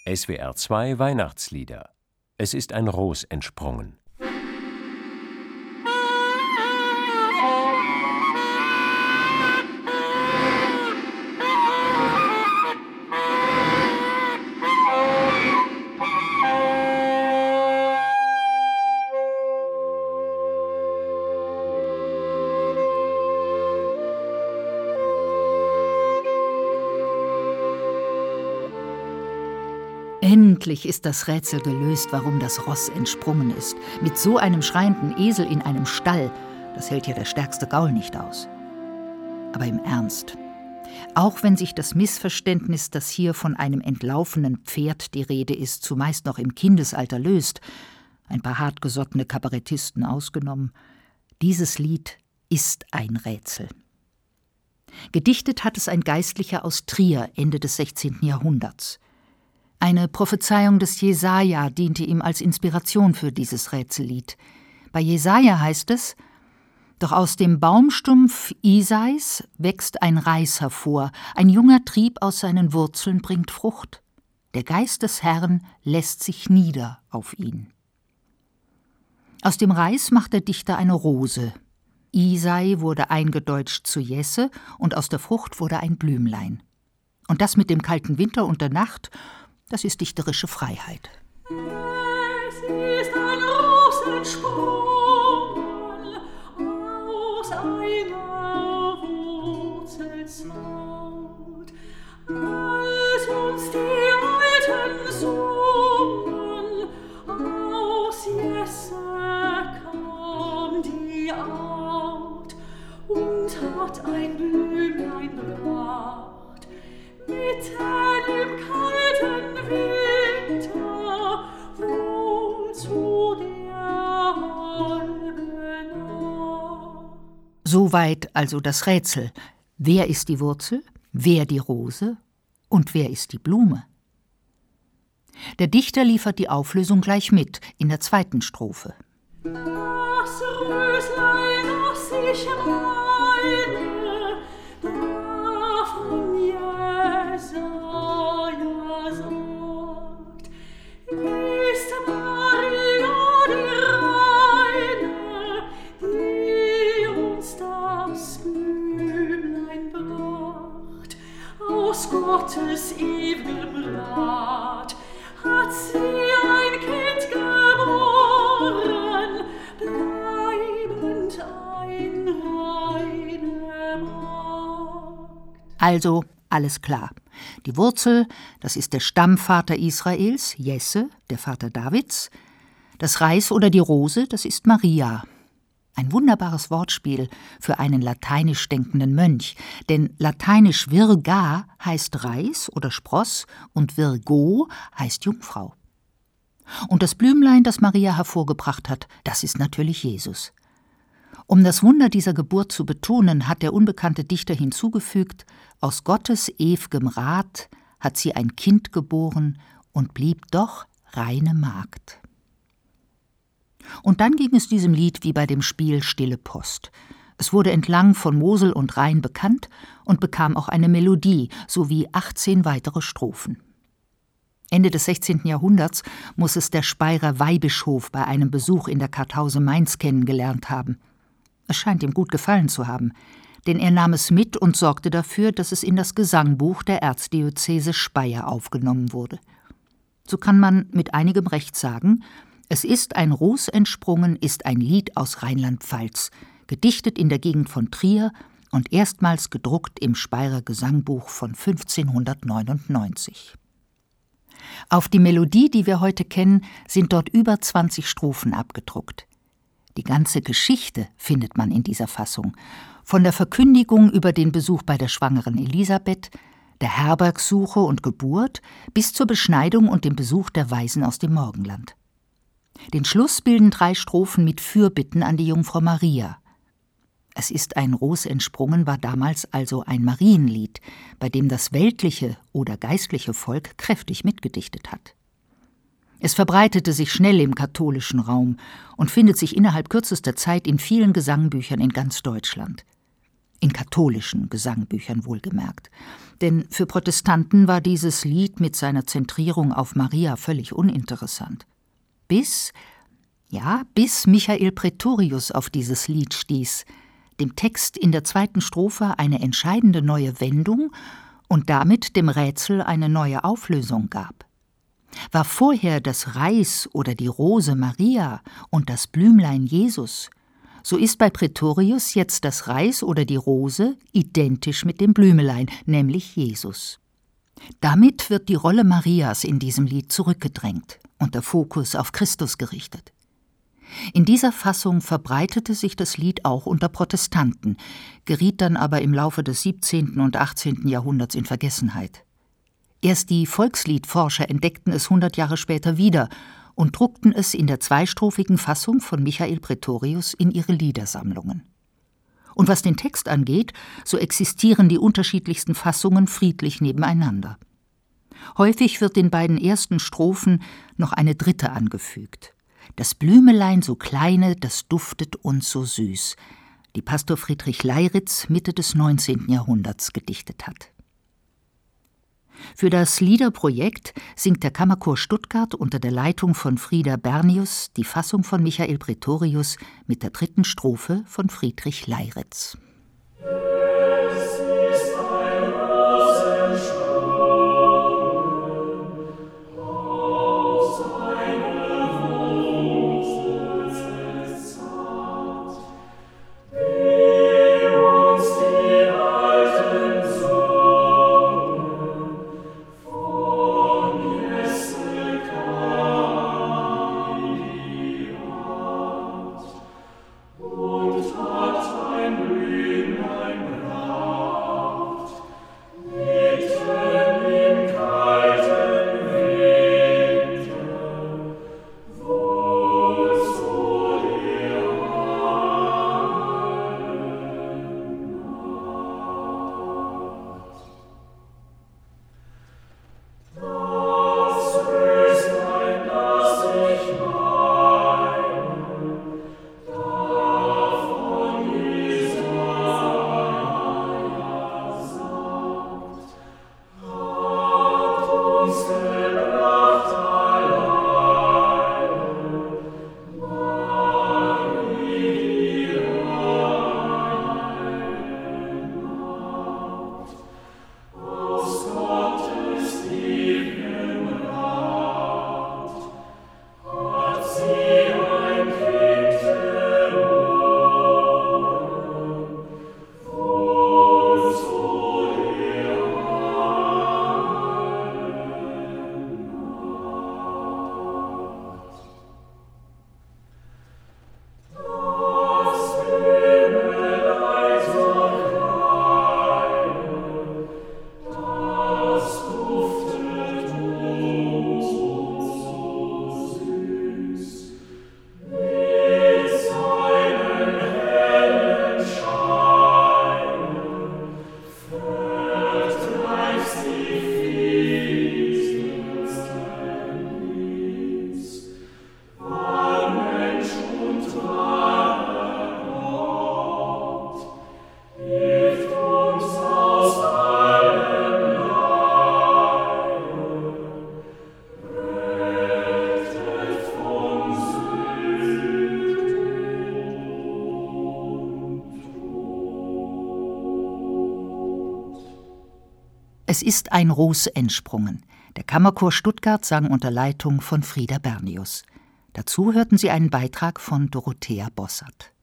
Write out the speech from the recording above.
SWR 2 Weihnachtslieder. Es ist ein Ros entsprungen. Endlich ist das Rätsel gelöst, warum das Ross entsprungen ist. Mit so einem schreienden Esel in einem Stall, das hält ja der stärkste Gaul nicht aus. Aber im Ernst, auch wenn sich das Missverständnis, dass hier von einem entlaufenen Pferd die Rede ist, zumeist noch im Kindesalter löst, ein paar hartgesottene Kabarettisten ausgenommen, dieses Lied ist ein Rätsel. Gedichtet hat es ein Geistlicher aus Trier Ende des 16. Jahrhunderts. Eine Prophezeiung des Jesaja diente ihm als Inspiration für dieses Rätsellied. Bei Jesaja heißt es: Doch aus dem Baumstumpf Isais wächst ein Reis hervor, ein junger Trieb aus seinen Wurzeln bringt Frucht. Der Geist des Herrn lässt sich nieder auf ihn. Aus dem Reis macht der Dichter eine Rose. Isai wurde eingedeutscht zu Jesse und aus der Frucht wurde ein Blümlein. Und das mit dem kalten Winter und der Nacht, das ist dichterische Freiheit. Es ist ein Ros entsprungen aus einer Wurzelzeit, als uns die Alten sungen, aus Jesse kam die Art und hat ein Blümlein gebracht, mitten im kalten Winter, wohl zu der halben Nacht. Soweit also das Rätsel. Wer ist die Wurzel, wer die Rose und wer ist die Blume? Der Dichter liefert die Auflösung gleich mit, in der zweiten Strophe. Das Röslein, das ich meine, davon Jesaja sagt, ist Maria die Reine, die uns das Blümlein bracht. Aus Gottes ewigem Rat hat sie ein Kind geboren, bleibend ein reine Magd. Also alles klar. Die Wurzel, das ist der Stammvater Israels, Jesse, der Vater Davids. Das Reis oder die Rose, das ist Maria. Ein wunderbares Wortspiel für einen lateinisch denkenden Mönch, denn lateinisch virga heißt Reis oder Spross und virgo heißt Jungfrau. Und das Blümlein, das Maria hervorgebracht hat, das ist natürlich Jesus. Um das Wunder dieser Geburt zu betonen, hat der unbekannte Dichter hinzugefügt: Aus Gottes ew'gem Rat hat sie ein Kind geboren und blieb doch reine Magd. Und dann ging es diesem Lied wie bei dem Spiel Stille Post. Es wurde entlang von Mosel und Rhein bekannt und bekam auch eine Melodie sowie 18 weitere Strophen. Ende des 16. Jahrhunderts muss es der Speyerer Weihbischof bei einem Besuch in der Kartause Mainz kennengelernt haben. Es scheint ihm gut gefallen zu haben, denn er nahm es mit und sorgte dafür, dass es in das Gesangbuch der Erzdiözese Speyer aufgenommen wurde. So kann man mit einigem Recht sagen: Es ist ein Ros entsprungen, ist ein Lied aus Rheinland-Pfalz, gedichtet in der Gegend von Trier und erstmals gedruckt im Speyerer Gesangbuch von 1599. Auf die Melodie, die wir heute kennen, sind dort über 20 Strophen abgedruckt. Die ganze Geschichte findet man in dieser Fassung. Von der Verkündigung über den Besuch bei der schwangeren Elisabeth, der Herbergsuche und Geburt bis zur Beschneidung und dem Besuch der Weisen aus dem Morgenland. Den Schluss bilden 3 Strophen mit Fürbitten an die Jungfrau Maria. Es ist ein Ros entsprungen war damals also ein Marienlied, bei dem das weltliche oder geistliche Volk kräftig mitgedichtet hat. Es verbreitete sich schnell im katholischen Raum und findet sich innerhalb kürzester Zeit in vielen Gesangbüchern in ganz Deutschland. In katholischen Gesangbüchern wohlgemerkt. Denn für Protestanten war dieses Lied mit seiner Zentrierung auf Maria völlig uninteressant. Bis Michael Praetorius auf dieses Lied stieß, dem Text in der 2. Strophe eine entscheidende neue Wendung und damit dem Rätsel eine neue Auflösung gab. War vorher das Reis oder die Rose Maria und das Blümlein Jesus, so ist bei Praetorius jetzt das Reis oder die Rose identisch mit dem Blümelein, nämlich Jesus. Damit wird die Rolle Marias in diesem Lied zurückgedrängt und der Fokus auf Christus gerichtet. In dieser Fassung verbreitete sich das Lied auch unter Protestanten, geriet dann aber im Laufe des 17. und 18. Jahrhunderts in Vergessenheit. Erst die Volksliedforscher entdeckten es 100 Jahre später wieder und druckten es in der zweistrophigen Fassung von Michael Praetorius in ihre Liedersammlungen. Und was den Text angeht, so existieren die unterschiedlichsten Fassungen friedlich nebeneinander. Häufig wird den beiden ersten Strophen noch eine dritte angefügt. Das Blümelein so kleine, das duftet uns so süß, die Pastor Friedrich Leiritz Mitte des 19. Jahrhunderts gedichtet hat. Für das Liederprojekt singt der Kammerchor Stuttgart unter der Leitung von Frieda Bernius die Fassung von Michael Praetorius mit der 3. Strophe von Friedrich Leiritz. Es ist ein Ros entsprungen. Der Kammerchor Stuttgart sang unter Leitung von Frieda Bernius. Dazu hörten Sie einen Beitrag von Dorothea Bossert.